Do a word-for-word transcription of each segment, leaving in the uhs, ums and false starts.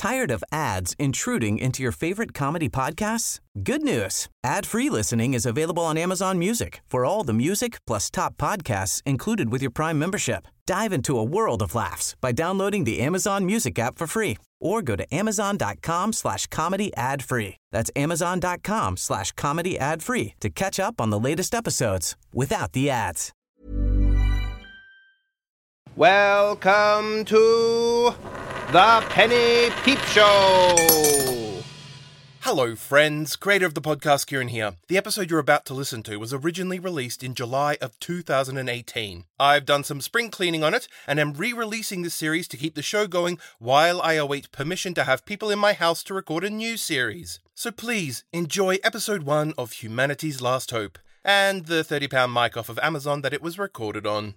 Tired of ads intruding into your favorite comedy podcasts? Good news. Ad-free listening is available on Amazon Music for all the music plus top podcasts included with your Prime membership. Dive into a world of laughs by downloading the Amazon Music app for free or go to amazon.com slash comedy ad free. That's amazon.com slash comedy ad free to catch up on the latest episodes without the ads. Welcome to the Penny Peep Show! Hello friends, creator of the podcast Kieran here. The episode you're about to listen to was originally released in July of two thousand eighteen. I've done some spring cleaning on it and am re-releasing this series to keep the show going while I await permission to have people in my house to record a new series. So please enjoy episode one of Humanity's Last Hope and the thirty pound mic off of Amazon that it was recorded on.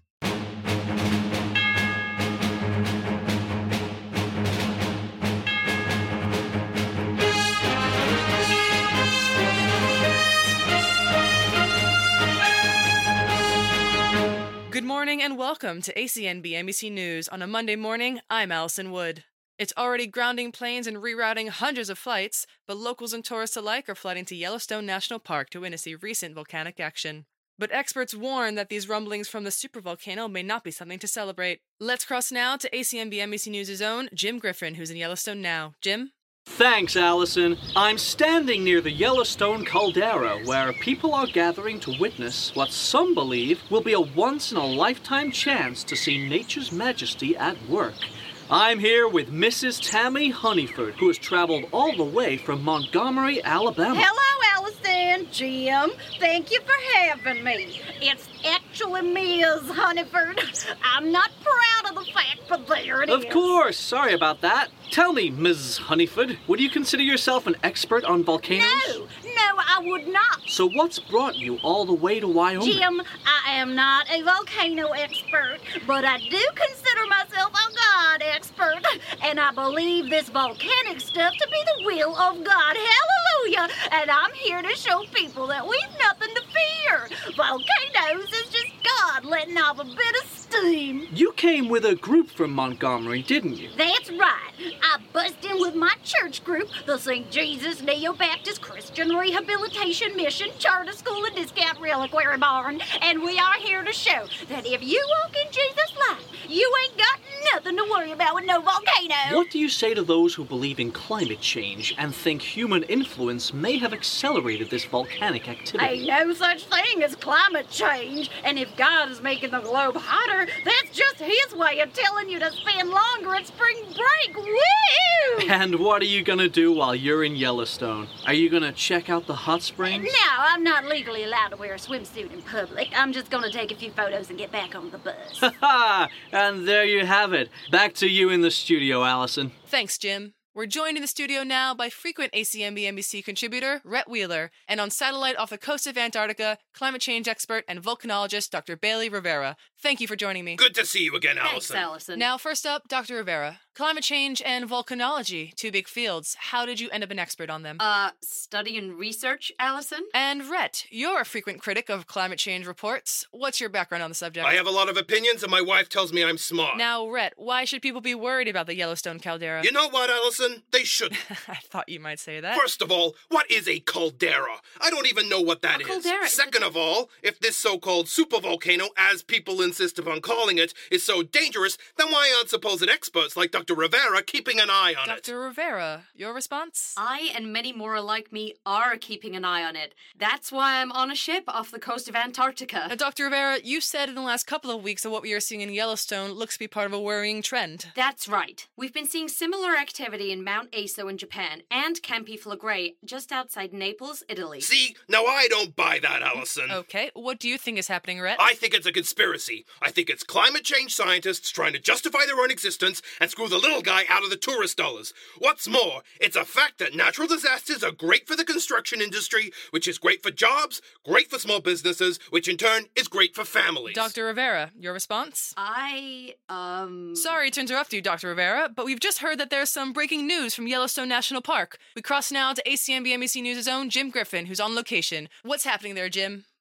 Good morning and welcome to A C N B N B C News. On a Monday morning, I'm Allison Wood. It's already grounding planes and rerouting hundreds of flights, but locals and tourists alike are flooding to Yellowstone National Park to witness a recent volcanic action. But experts warn that these rumblings from the supervolcano may not be something to celebrate. Let's cross now to A C N B N B C News' own Jim Griffin, who's in Yellowstone now. Jim? Thanks, Allison. I'm standing near the Yellowstone caldera, where people are gathering to witness what some believe will be a once-in-a-lifetime chance to see nature's majesty at work. I'm here with Missus Tammy Honeyford, who has traveled all the way from Montgomery, Alabama. Hello, Allison, Jim. Thank you for having me. It's actually Miz Honeyford. I'm not proud of the fact, but there it of is. Of course. Sorry about that. Tell me, Miz Honeyford, would you consider yourself an expert on volcanoes? No, no, I would not. So what's brought you all the way to Wyoming? Jim, I am not a volcano expert, but I do consider myself a God expert, and I believe this volcanic stuff to be the will of God. Hallelujah! And I'm here to show people that we've nothing to fear. Volcanoes is just God letting off a bit of steam. You came with a group from Montgomery, didn't you? That's right. I bust in with my church group, the Saint Jesus Neo-Baptist Christian Rehabilitation Mission Charter School and Discount Reliquary Barn, and we are here to show that if you walk in Jesus' light, you ain't got nothing to worry about with no volcano. What do you say to those who believe in climate change and think human influence may have accelerated this volcanic activity? Ain't no such thing as climate change, and if God is making the globe hotter, that's just his way of telling you to spend longer at spring break. Woo! And what are you gonna do while you're in Yellowstone? Are you gonna check out the hot springs? No, I'm not legally allowed to wear a swimsuit in public. I'm just gonna take a few photos and get back on the bus. Ha ha! And there you have it. Back to you in the studio, Allison. Thanks, Jim. We're joined in the studio now by frequent A C N B N B C contributor Rhett Wheeler, and on satellite off the coast of Antarctica, climate change expert and volcanologist Doctor Bailey Rivera. Thank you for joining me. Good to see you again, Allison. Thanks, Allison. Now, first up, Doctor Rivera. Climate change and volcanology, two big fields. How did you end up an expert on them? Uh, study and research, Allison? And Rhett, you're a frequent critic of climate change reports. What's your background on the subject? I have a lot of opinions, and my wife tells me I'm smart. Now, Rhett, why should people be worried about the Yellowstone caldera? You know what, Allison? They shouldn't. I thought you might say that. First of all, what is a caldera? I don't even know what that A is. caldera- Second of all, if this so-called supervolcano, as people insist upon calling it, is so dangerous, then why aren't supposed experts like Doctor Rivera keeping an eye on it? Doctor Rivera, your response? I and many more like me are keeping an eye on it. That's why I'm on a ship off the coast of Antarctica. Now, Doctor Rivera, you said in the last couple of weeks that what we are seeing in Yellowstone looks to be part of a worrying trend. That's right. We've been seeing similar activity in Mount Aso in Japan and Campi Flegrei, just outside Naples, Italy. See, now I don't buy that, Allison. Okay, what do you think is happening, Rhett? I think it's a conspiracy. I think it's climate change scientists trying to justify their own existence and screw the little guy out of the tourist dollars. What's more, it's a fact that natural disasters are great for the construction industry, which is great for jobs, great for small businesses, which in turn is great for families. Doctor Rivera, your response? I, um... Sorry to interrupt you, Doctor Rivera, but we've just heard that there's some breaking news from Yellowstone National Park. We cross now to A C N B N B C News' own Jim Griffin, who's on location. What's happening there, Jim?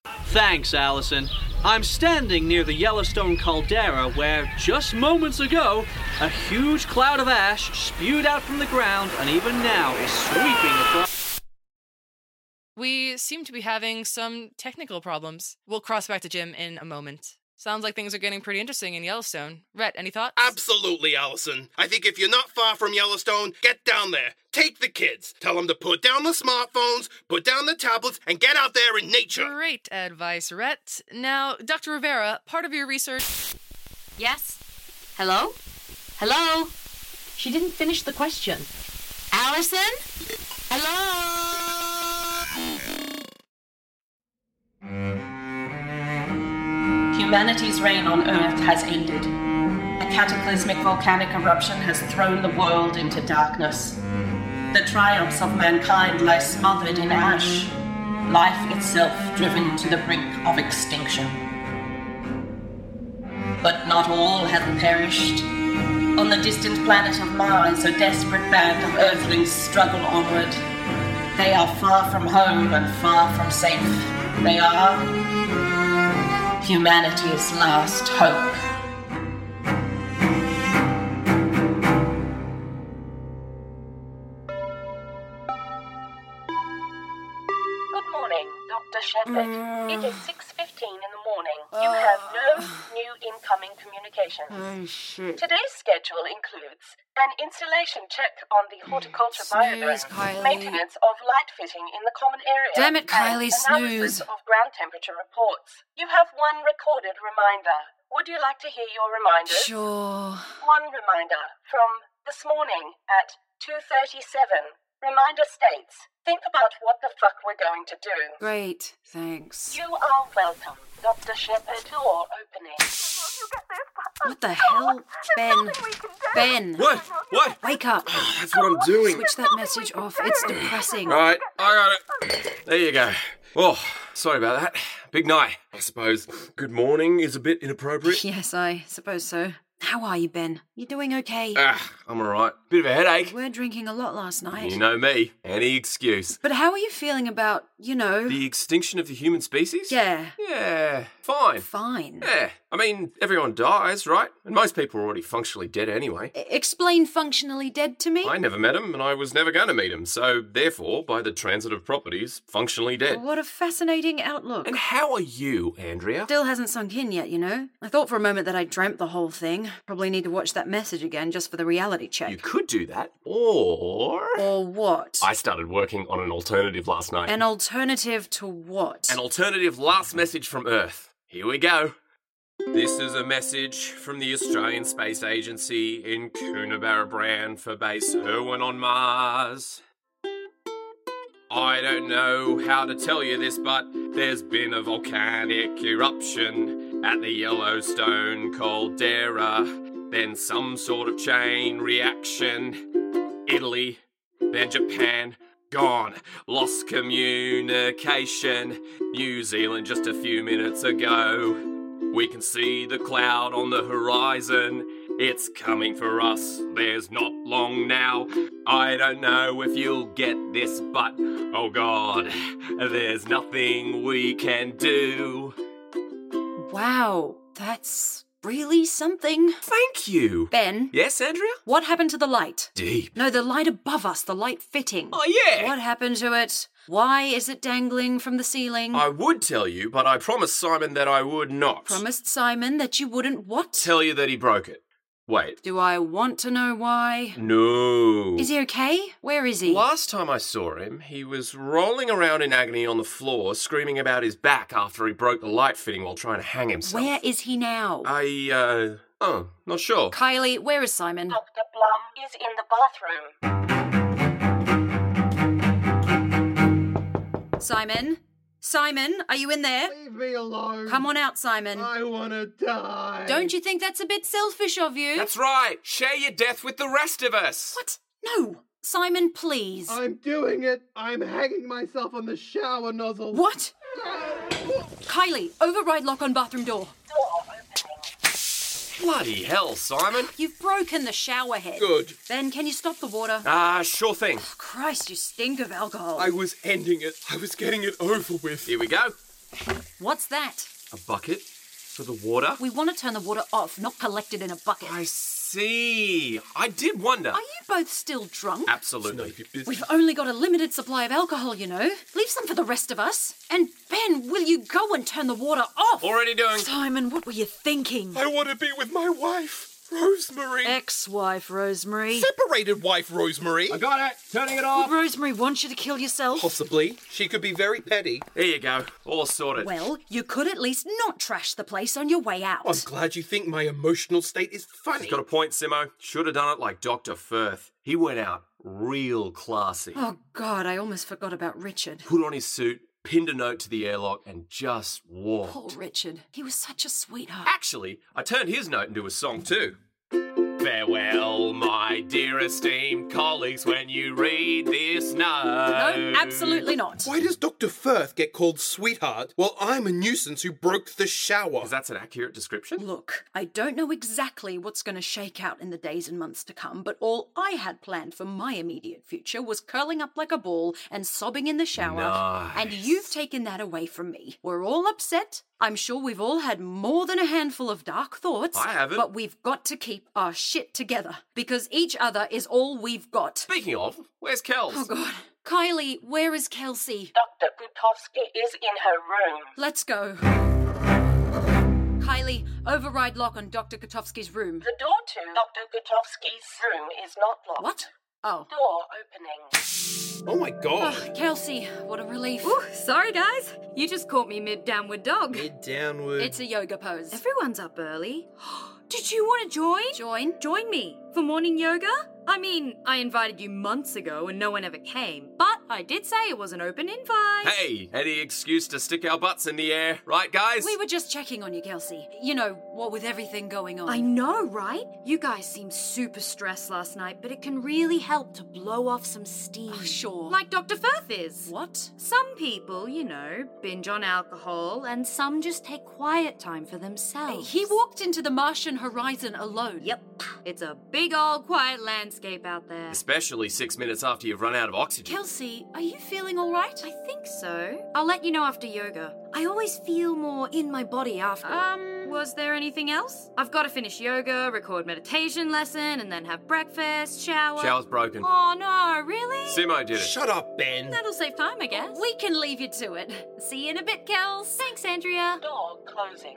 Thanks, Allison. I'm standing near the Yellowstone caldera where, just moments ago, a huge cloud of ash spewed out from the ground and even now is sweeping across. We seem to be having some technical problems. We'll cross back to Jim in a moment. Sounds like things are getting pretty interesting in Yellowstone. Rhett, any thoughts? Absolutely, Allison. I think if you're not far from Yellowstone, get down there. Take the kids. Tell them to put down the smartphones, put down the tablets, and get out there in nature. Great advice, Rhett. Now, Doctor Rivera, part of your research... Yes? Hello? Hello? She didn't finish the question. Allison? Hello? Humanity's reign on Earth has ended. A cataclysmic volcanic eruption has thrown the world into darkness. The triumphs of mankind lie smothered in ash, life itself driven to the brink of extinction. But not all have perished. On the distant planet of Mars, a desperate band of Earthlings struggle onward. They are far from home and far from safe. They are humanity's last hope. Good morning, Doctor Shepherd. Uh, it is six fifteen in the morning. You have no new incoming communications. Oh, shit. Today's schedule includes an installation check on the horticulture Snooze, biodome, Kylie. maintenance of light fitting in the common area, Damn it, Kylie, and analysis snooze. of ground temperature reports. You have one recorded reminder. Would you like to hear your reminders? Sure. One reminder from this morning at two thirty-seven. Reminder states, think about what the fuck we're going to do. Great, thanks. You are welcome, Doctor Shepherd. Door opening. What the hell? Ben. Ben. What? What? Wake up. That's what I'm doing. Switch that message off. It's depressing. Right, I got it. There you go. Oh, sorry about that. Big night, I suppose. Good morning is a bit inappropriate. Yes, I suppose so. How are you, Ben? You doing okay? Ah, I'm alright. Bit of a headache. You were drinking a lot last night. You know me. Any excuse. But how are you feeling about, you know... The extinction of the human species? Yeah. Yeah, fine. Fine. Yeah, I mean, everyone dies, right? And most people are already functionally dead anyway. I- explain functionally dead to me. I never met him, and I was never going to meet him, so therefore, by the transitive properties, functionally dead. What a fascinating outlook. And how are you, Andrea? Still hasn't sunk in yet, you know? I thought for a moment that I dreamt the whole thing. Probably need to watch that message again just for the reality check. You could do that, or... Or what? I started working on an alternative last night. An alternative to what? An alternative last message from Earth. Here we go. This is a message from the Australian Space Agency in Coonabarabran for Base Irwin on Mars. I don't know how to tell you this, but there's been a volcanic eruption at the Yellowstone caldera, then some sort of chain reaction. Italy, then Japan, gone. Lost communication. New Zealand just a few minutes ago. We can see the cloud on the horizon. It's coming for us. There's not long now. I don't know if you'll get this, but oh God, there's nothing we can do. Wow, that's really something. Thank you. Ben? Yes, Andrea? What happened to the light? Deep. No, the light above us, the light fitting. Oh, yeah. What happened to it? Why is it dangling from the ceiling? I would tell you, but I promised Simon that I would not. Promised Simon that you wouldn't what? Tell you that he broke it. Wait. Do I want to know why? No. Is he okay? Where is he? Last time I saw him, he was rolling around in agony on the floor, screaming about his back after he broke the light fitting while trying to hang himself. Where is he now? I, uh, oh, not sure. Kylie, where is Simon? Doctor Blum is in the bathroom. Simon? Simon, are you in there? Leave me alone. Come on out, Simon. I want to die. Don't you think that's a bit selfish of you? That's right. Share your death with the rest of us. What? No. Simon, please. I'm doing it. I'm hanging myself on the shower nozzle. What? Kylie, override lock on bathroom door. Door opening. Bloody hell, Simon. You've broken the shower head. Good. Ben, can you stop the water? Ah, uh, sure thing. Christ, you stink of alcohol. I was ending it. I was getting it over with. Here we go. What's that? A bucket? For the water? We want to turn the water off, not collect it in a bucket. I see. I did wonder. Are you both still drunk? Absolutely. We've only got a limited supply of alcohol, you know. Leave some for the rest of us. And Ben, will you go and turn the water off? Already doing. Simon, what were you thinking? I want to be with my wife, Rosemary. Ex-wife, Rosemary. Separated wife, Rosemary. I got it. Turning it off. Rosemary wants you to kill yourself. Possibly. She could be very petty. There you go. All sorted. Well, you could at least not trash the place on your way out. I'm glad you think my emotional state is funny. He's got a point, Simo. Should have done it like Doctor Firth. He went out real classy. Oh, God, I almost forgot about Richard. Put on his suit, pinned a note to the airlock, and just walked. Poor Richard. He was such a sweetheart. Actually, I turned his note into a song too. Farewell, my dear esteemed colleagues, when you read this note. No, absolutely not. Why does Doctor Firth get called sweetheart while I'm a nuisance who broke the shower? Because that's an accurate description? Look, I don't know exactly what's going to shake out in the days and months to come, but all I had planned for my immediate future was curling up like a ball and sobbing in the shower. Nice. And you've taken that away from me. We're all upset. I'm sure we've all had more than a handful of dark thoughts. I haven't. But we've got to keep our shit together, because each other is all we've got. Speaking of, where's Kels? Oh, God. Kylie, where is Kelsey? Doctor Gutowski is in her room. Let's go. Kylie, override lock on Doctor Gutowski's room. The door to Doctor Gutowski's room is not locked. What? Oh. Door opening. Oh my God. Oh, Kelsey, what a relief. Ooh, sorry guys. You just caught me mid-downward dog. Mid-downward. It's a yoga pose. Everyone's up early. Did you want to join? Join? Join me for morning yoga? I mean, I invited you months ago and no one ever came, but I did say it was an open invite. Hey, any excuse to stick our butts in the air, right guys? We were just checking on you, Kelsey. You know, what with everything going on. I know, right? You guys seemed super stressed last night, but it can really help to blow off some steam. Oh, sure. Like Doctor Firth is. What? Some people, you know, binge on alcohol, and some just take quiet time for themselves. He walked into the Martian horizon alone. Yep. It's a big old quiet landscape out there. Especially six minutes after you've run out of oxygen. Kelsey, are you feeling all right? I think so. I'll let you know after yoga. I always feel more in my body after. Um, was there anything else? I've got to finish yoga, record meditation lesson, and then have breakfast, shower. Shower's broken. Oh no, really? Simo did it. Shut up, Ben. That'll save time, I guess. We can leave you to it. See you in a bit, Kels. Thanks, Andrea. Door closing.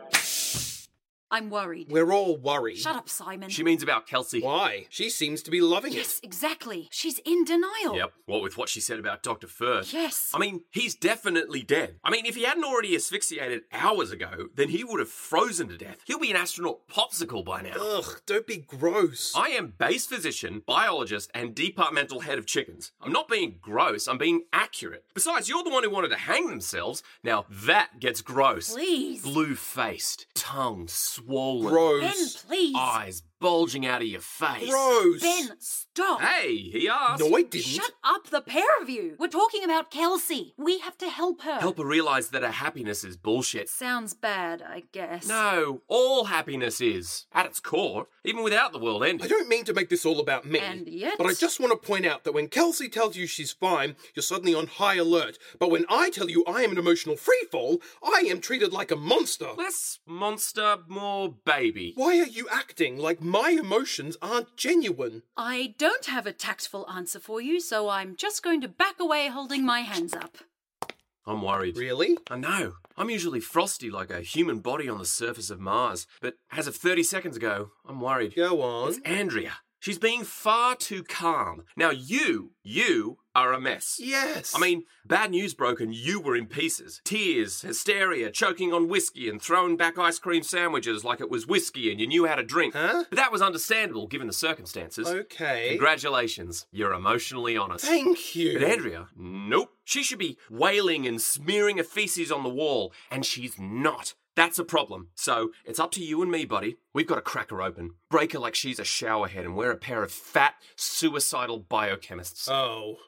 I'm worried. We're all worried. Shut up, Simon. She means about Kelsey. Why? She seems to be loving it. Yes, exactly. She's in denial. Yep, what with what she said about Doctor Firth. Yes. I mean, he's definitely dead. I mean, if he hadn't already asphyxiated hours ago, then he would have frozen to death. He'll be an astronaut popsicle by now. Ugh, don't be gross. I am base physician, biologist, and departmental head of chickens. I'm not being gross, I'm being accurate. Besides, you're the one who wanted to hang themselves. Now that gets gross. Please. Blue-faced, tongue swollen. Gross. Ben, please. Eyes bulging out of your face. Gross. Ben, stop. Hey, he asked. No, I didn't. Shut up, the pair of you. We're talking about Kelsey. We have to help her. Help her realise that her happiness is bullshit. Sounds bad, I guess. No, all happiness is, at its core, even without the world ending. I don't mean to make this all about me. And yet- But I just want to point out that when Kelsey tells you she's fine, you're suddenly on high alert. But when I tell you I am an emotional freefall, I am treated like a monster. Less monster, more baby. Why are you acting like my emotions aren't genuine? I don't have a tactful answer for you, so I'm just going to back away holding my hands up. I'm worried. Really? I know. I'm usually frosty like a human body on the surface of Mars. But as of thirty seconds ago, I'm worried. Go on. It's Andrea. She's being far too calm. Now you, you are a mess. Yes. I mean, bad news broke and you were in pieces. Tears, hysteria, choking on whiskey and throwing back ice cream sandwiches like it was whiskey and you knew how to drink. Huh? But that was understandable given the circumstances. Okay. Congratulations. You're emotionally honest. Thank you. But Andrea, nope. She should be wailing and smearing her feces on the wall, and she's not. That's a problem. So, it's up to you and me, buddy. We've got to crack her open, break her like she's a showerhead, and we're a pair of fat, suicidal biochemists. Oh.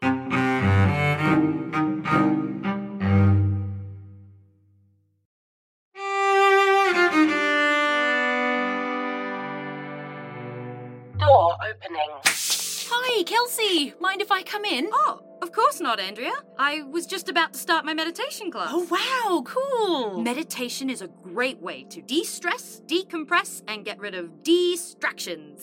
Door opening. Hi, Kelsey. Mind if if I come in? Oh, of course not, Andrea. I was just about to start my meditation class. Oh, wow, cool. Meditation is a great way to de-stress, decompress, and get rid of distractions.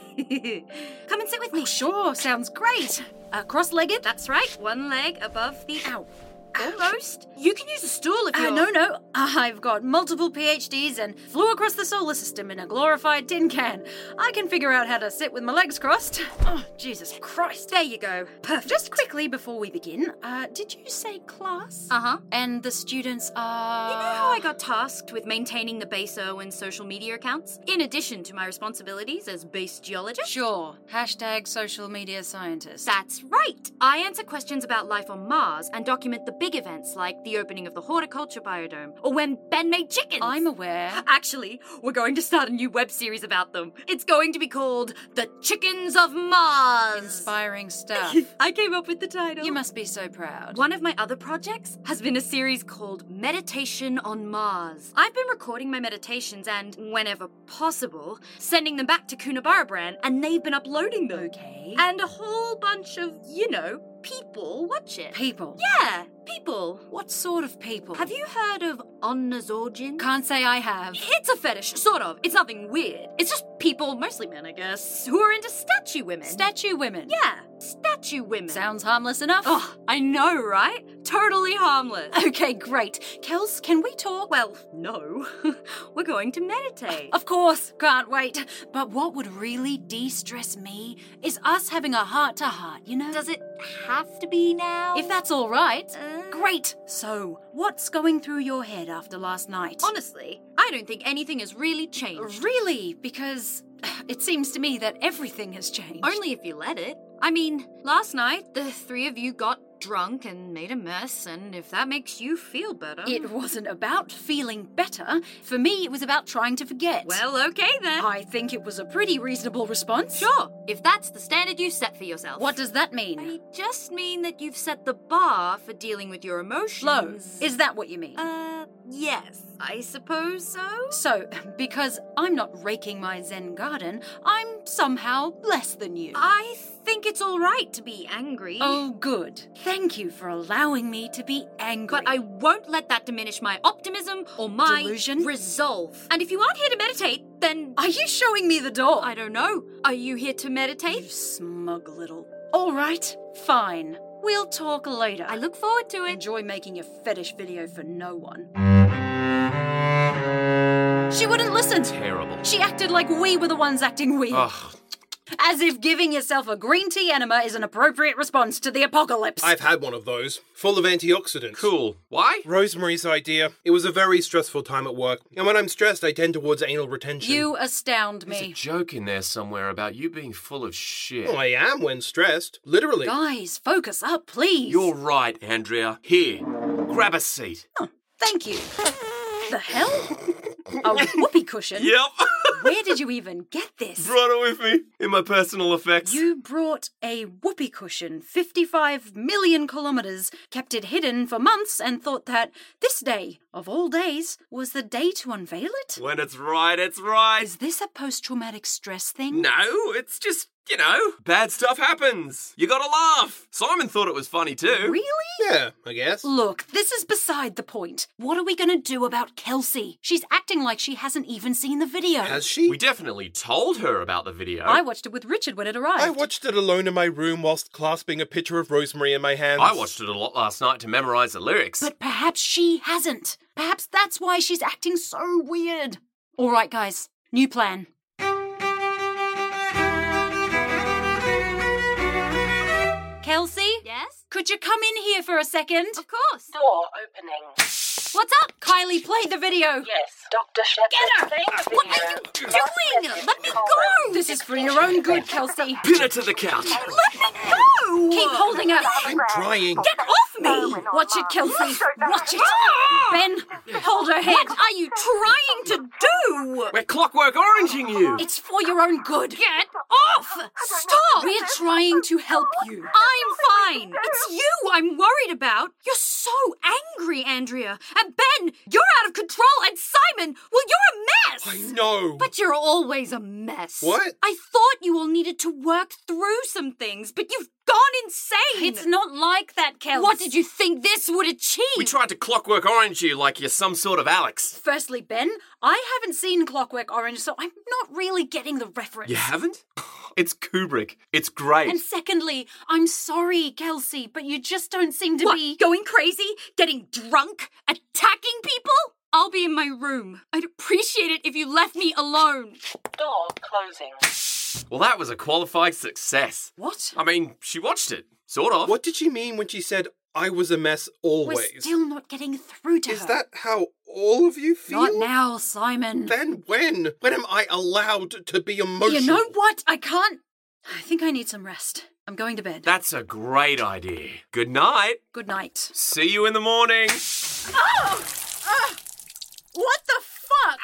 Come and sit with me. Oh, sure, sounds great. Uh, cross-legged? That's right, one leg above the... Ow. Almost. You can use a stool if you're... Uh, no, no. I've got multiple P H Ds and flew across the solar system in a glorified tin can. I can figure out how to sit with my legs crossed. Oh, Jesus Christ. There you go. Perfect. Just quickly before we begin, uh, did you say class? Uh-huh. And the students are... You know how I got tasked with maintaining the Base Irwin social media accounts, in addition to my responsibilities as base geologist? Sure. Hashtag social media scientist. That's right. I answer questions about life on Mars and document the big events like the opening of the horticulture biodome or when Ben made chickens. I'm aware. Actually, we're going to start a new web series about them. It's going to be called The Chickens of Mars. Inspiring stuff. I came up with the title. You must be so proud. One of my other projects has been a series called Meditation on Mars. I've been recording my meditations and, whenever possible, sending them back to Coonabarabran, and they've been uploading them. Okay. And a whole bunch of, you know, people watch it. People? Yeah, people. What sort of people? Have you heard of Omnizorgians? Can't say I have. It's a fetish, sort of. It's nothing weird. It's just people, mostly men, I guess, who are into statue women. Statue women? Yeah, statue women. Sounds harmless enough. Oh, I know, right? Totally harmless. Okay, great. Kels, can we talk? Well, no. We're going to meditate. Of course, can't wait. But what would really de-stress me is us having a heart-to-heart, you know? Does it have to be now? If that's all right. Uh... Great. So, what's going through your head after last night? Honestly, I don't think anything has really changed. Really? Because it seems to me that everything has changed. Only if you let it. I mean, last night, the three of you got drunk and made a mess, and if that makes you feel better... It wasn't about feeling better. For me, it was about trying to forget. Well, okay then. I think it was a pretty reasonable response. Sure, if that's the standard you set for yourself. What does that mean? I just mean that you've set the bar for dealing with your emotions. Low. Is that what you mean? Uh, yes. I suppose so. So, because I'm not raking my Zen garden, I'm somehow less than you. I think it's all right to be angry. Oh, good. Thank you for allowing me to be angry. But I won't let that diminish my optimism or my delusion, resolve. And if you aren't here to meditate, then... Are you showing me the door? I don't know. Are you here to meditate? You smug little... All right, fine. We'll talk later. I look forward to it. Enjoy making a fetish video for no one. She wouldn't listen. Terrible. She acted like we were the ones acting weird. Ugh. As if giving yourself a green tea enema is an appropriate response to the apocalypse. I've had one of those. Full of antioxidants. Cool. Why? Rosemary's idea. It was a very stressful time at work, and when I'm stressed, I tend towards anal retention. You astound There's me. a joke in there somewhere about you being full of shit. Well, I am when stressed. Literally. Guys, focus up, please. You're right, Andrea. Here, grab a seat. Oh, thank you. The hell? A whoopee cushion? Yep. Where did you even get this? Brought it with me in my personal effects. You brought a whoopee cushion fifty-five million kilometers, kept it hidden for months, and thought that this day, of all days, was the day to unveil it? When it's right, it's right. Is this a post-traumatic stress thing? No, it's just, you know, bad stuff happens. You gotta laugh. Simon thought it was funny too. Really? Yeah, I guess. Look, this is beside the point. What are we gonna do about Kelsey? She's acting like she hasn't even seen the video. Has she? We definitely told her about the video. I watched it with Richard when it arrived. I watched it alone in my room whilst clasping a picture of Rosemary in my hands. I watched it a lot last night to memorize the lyrics. But perhaps she hasn't. Perhaps that's why she's acting so weird. All right, guys. New plan. Kelsey? Yes? Could you come in here for a second? Of course. Door opening. What's up? Kylie, play the video. Yes, Doctor Shepard. Get her! Playing the What video. are you doing? Let me go! This is for your own good, Kelsey. Pin her to the couch. Let me go! Keep holding her. I'm trying. Get off me! Watch it, Kelsey. Watch it. Ben, hold her head. What are you trying to do? We're clockwork oranging you. It's for your own good. Get off! Stop! We're trying to help you. I'm fine. It's you I'm worried about. You're so angry, Andrea. And Ben, you're out of control. And Simon, well, you're a mess. I know. But you're always a mess. What? I thought you all needed to work through some things, but you've gone insane. It's not like that, Kels. What did you think this would achieve? We tried to clockwork orange you like you're some sort of Alex. Firstly, Ben, I haven't seen Clockwork Orange, so I'm not really getting the reference. You haven't? It's Kubrick. It's great. And secondly, I'm sorry, Kelsey, but you just don't seem to What, be... going crazy? Getting drunk? Attacking people? I'll be in my room. I'd appreciate it if you left me alone. Door closing. Well, that was a qualified success. What? I mean, she watched it. Sort of. What did she mean when she said, I was a mess always? We're still not getting through to Is her. that how all of you feel? Not now, Simon. Then when? When am I allowed to be emotional? You know what? I can't... I think I need some rest. I'm going to bed. That's a great idea. Good night. Good night. See you in the morning. Oh! Uh, what the fuck?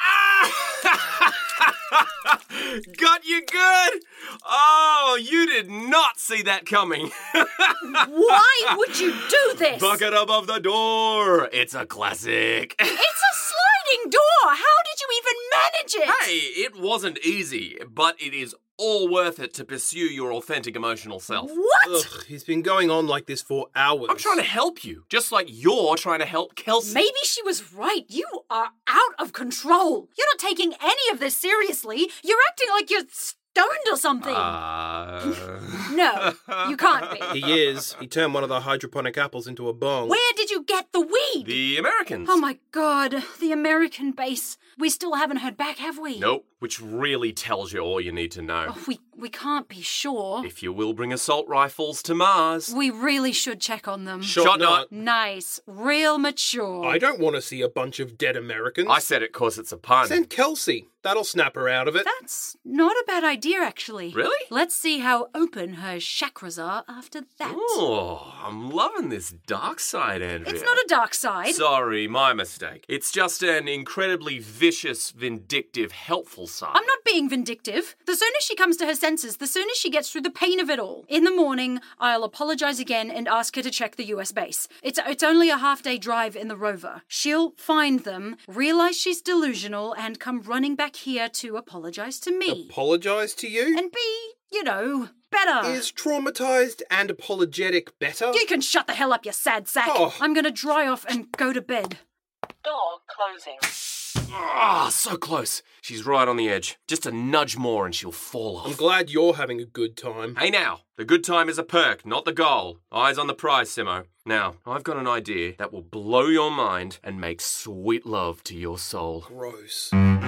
Got you good. Oh, you did not see that coming. Why would you do this? Bucket above the door. It's a classic. It's a sliding door. How did you even manage it? Hey, it wasn't easy, but it is all worth it to pursue your authentic emotional self. What? Ugh, he's been going on like this for hours. I'm trying to help you, just like you're trying to help Kelsey. Maybe she was right. You are out of control. You're not taking any of this seriously. You're acting like you're stoned or something. Uh... No, you can't be. He is. He turned one of the hydroponic apples into a bong. Where did you get the weed? The Americans. Oh my god, the American base. We still haven't heard back, have we? Nope, which really tells you all you need to know. Oh, we, we can't be sure. If you will bring assault rifles to Mars. We really should check on them. Shot, Shot not. Nice. Real mature. I don't want to see a bunch of dead Americans. I said it cause it's a pun. Send Kelsey. That'll snap her out of it. That's not a bad idea, actually. Really? Let's see how open her chakras are after that. Oh, I'm loving this dark side, Andrea. It's not a dark side. Sorry, my mistake. It's just an incredibly vicious, vindictive, helpful side. I'm not being vindictive. The sooner she comes to her senses, the sooner she gets through the pain of it all. In the morning, I'll apologise again and ask her to check the U S base. It's, it's only a half-day drive in the rover. She'll find them, realise she's delusional, and come running back here to apologise to me. Apologise to you? And be, you know, better. Is traumatised and apologetic better? You can shut the hell up, you sad sack. Oh. I'm going to dry off and go to bed. Door closing. Ah, so close. She's right on the edge. Just a nudge more and she'll fall off. I'm glad you're having a good time. Hey now, the good time is a perk, not the goal. Eyes on the prize, Simo. Now, I've got an idea that will blow your mind and make sweet love to your soul. Gross.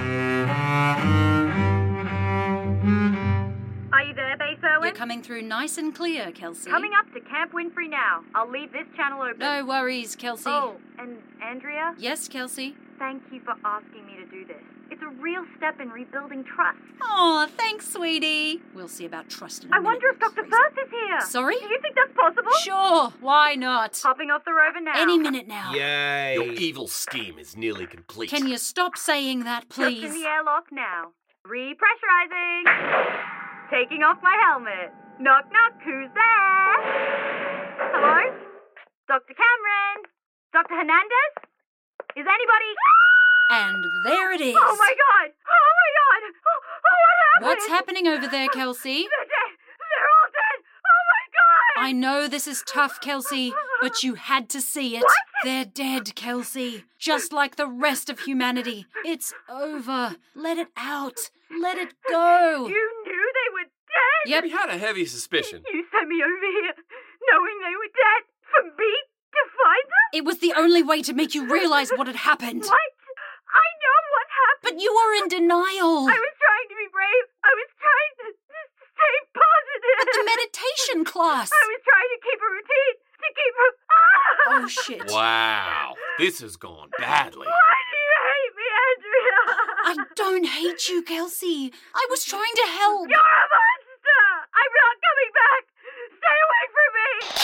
Are you there, Base Irwin? You're coming through nice and clear, Kelsey. Coming up to Camp Winfrey now. I'll leave this channel open. No worries, Kelsey. Oh, and Andrea? Yes, Kelsey? Thank you for asking me to do this. It's a real step in rebuilding trust. Aw, thanks, sweetie. We'll see about trust in a I minute, wonder if Doctor Fraser. Firth is here. Sorry? Do you think that's possible? Sure, why not? Popping off the rover now. Any minute now. Yay. Your evil scheme is nearly complete. Can you stop saying that, please? Just in the airlock now. Repressurizing. Taking off my helmet. Knock, knock, who's there? Hello? Doctor Cameron? Doctor Hernandez? Is anybody... And there it is. Oh my god! Oh my god! Oh, oh what happened? What's happening over there, Kelsey? They're dead! They're all dead! Oh my god! I know this is tough, Kelsey, but you had to see it. What? They're dead, Kelsey. Just like the rest of humanity. It's over. Let it out. Let it go. You knew they were dead? Yep. We had a heavy suspicion. You sent me over here knowing they were dead for me to find them? It was the only way to make you realize what had happened. What? I know what happened. But you were in denial. I was trying to be brave. I was trying to stay positive. At the meditation class. I was trying to keep a routine. To keep a... Ah! Oh, shit. Wow, this has gone badly. Why do you hate me, Andrea? I don't hate you, Kelsey. I was trying to help. You're a monster! I'm not coming back! Stay away from me!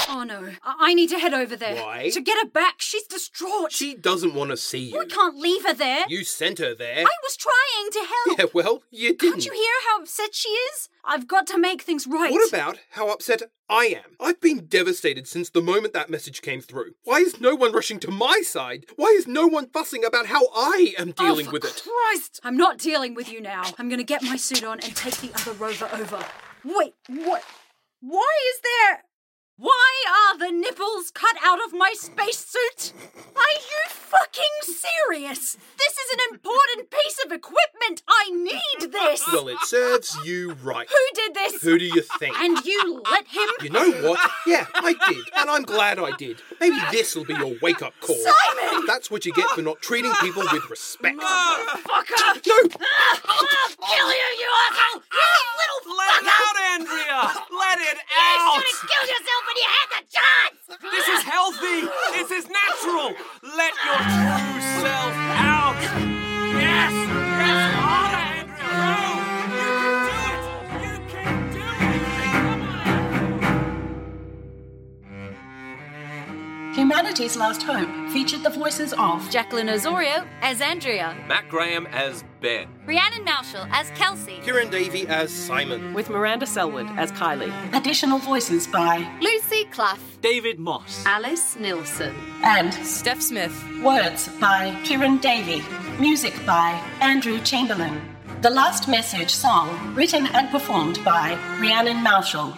Oh no, I, I need to head over there. Why? To get her back. She's distraught. She doesn't want to see you. I can't leave her there. You sent her there. I was trying to help. Yeah, well, you didn't. Can't you hear how upset she is? I've got to make things right. What about how upset I am? I've been devastated since the moment that message came through. Why is no one rushing to my side? Why is no one fussing about how I am dealing oh, with it? Christ! I'm not dealing with you now. I'm gonna get my suit on and take the other rover over. Wait, what? Why is there... Why are the nipples cut out of my spacesuit? Are you fucking serious? This is an important piece of equipment. I need this. Well, it serves you right. Who did this? Who do you think? And you let him? You know what? Yeah, I did. And I'm glad I did. Maybe this'll be your wake-up call. Simon! That's what you get for not treating people with respect. Fucker! No! I'll kill you, you asshole! You little Let it out, Andrea! Let it out! You should have killed yourself when you had the chance! This is healthy! This is natural! Let your true self out! Yes! Yes! Harder, Andrea! No! You can do it! You can do it! Come on! Humanity's Last Hope featured the voices of Jacqueline Osorio as Andrea, Matt Graham as Ben, Rhiannon Marshall as Kelsey, Kieran Davey as Simon, with Miranda Selwood as Kylie. Additional voices by Lucy Clough, David Moss, Alice Nilsson, and Steph Smith. Words by Kieran Davey. Music by Andrew Chamberlain. The Last Message song written and performed by Rhiannon Marshall.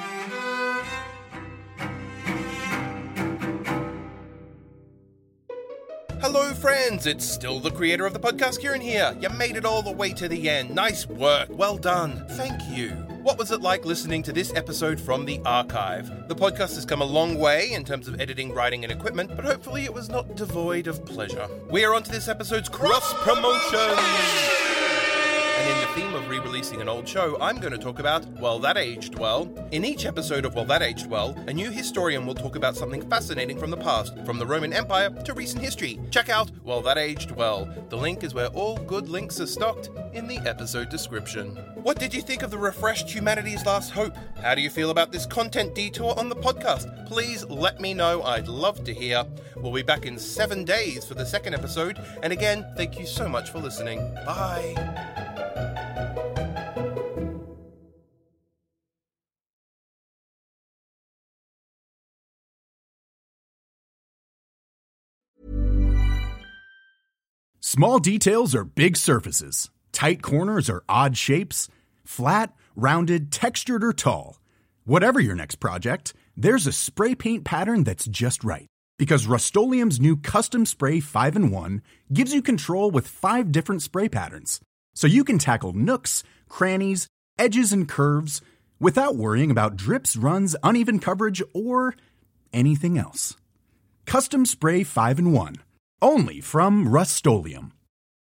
Hello friends, it's still the creator of the podcast, Kieran here. You made it all the way to the end. Nice work. Well done. Thank you. What was it like listening to this episode from the archive? The podcast has come a long way in terms of editing, writing, and equipment, but hopefully it was not devoid of pleasure. We are on to this episode's cross-promotion! And in the theme of re-releasing an old show, I'm going to talk about Well, That Aged Well. In each episode of Well, That Aged Well, a new historian will talk about something fascinating from the past, from the Roman Empire to recent history. Check out Well, That Aged Well. The link is where all good links are stocked in the episode description. What did you think of the refreshed Humanity's Last Hope? How do you feel about this content detour on the podcast? Please let me know. I'd love to hear. We'll be back in seven days for the second episode. And again, thank you so much for listening. Bye. Small details are big surfaces. Tight corners are odd shapes. Flat, rounded, textured, or tall. Whatever your next project, there's a spray paint pattern that's just right. Because Rust-Oleum's new Custom Spray five in one gives you control with five different spray patterns. So you can tackle nooks, crannies, edges, and curves without worrying about drips, runs, uneven coverage, or anything else. Custom Spray five in one. Only from Rust-Oleum.